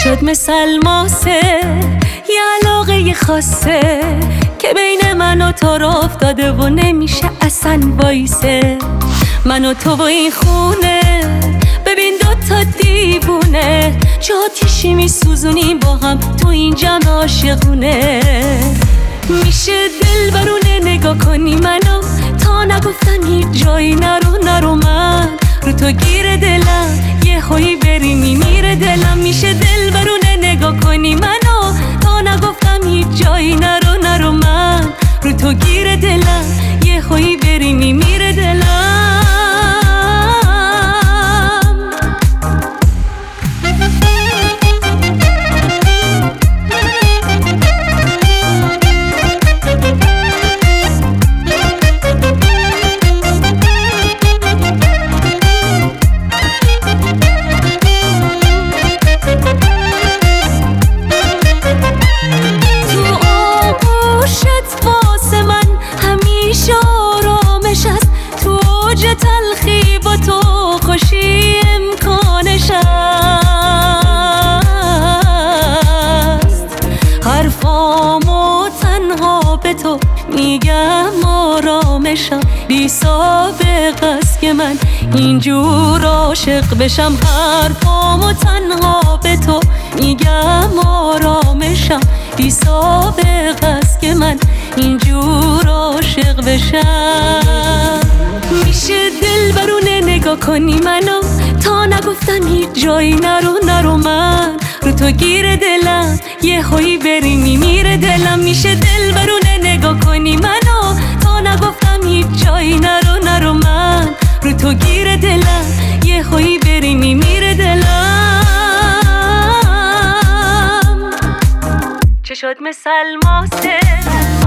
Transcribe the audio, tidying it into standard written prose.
شد مثل ماسه یه علاقه خاصه که بین من و تو را افتاده و نمیشه اصلا وایسه. من و تو و این خونه ببین دوتا دیوونه چه آتیشی میسوزونیم با هم تو این جمع عاشقونه. میشه دلبرونه نگاه کنی منو تا نگفتم هیچ جایی نرو من رو تو گیر دلم یه هایی بری میمیره دلم. میشه دلبرونه نگاه کنی منو تا نگفتم هیچ جایی نرو من رو تو گیر دلم یه هایی بری میمیره دلم. تلخی با تو خوشی امکانش است. حرفامو تنها به تو میگم آرامشم بی سابقه است که من اینجور عاشق بشم. حرفامو تنها به تو میگم آرامشم بی سابقه است که من اینجور عاشق بشم. میشه دلبرونه نگاه کنی منو تا نگفتم هیچ جایی نرو من رو تو گیر دلم یه هایی بری میمیره دلم. میشه دلبرونه نگاه کنی منو تا نگفتم هیچ جایی نرو من رو تو گیر دلم یه هایی بری میمیره دلم. چه شد مثل ماسه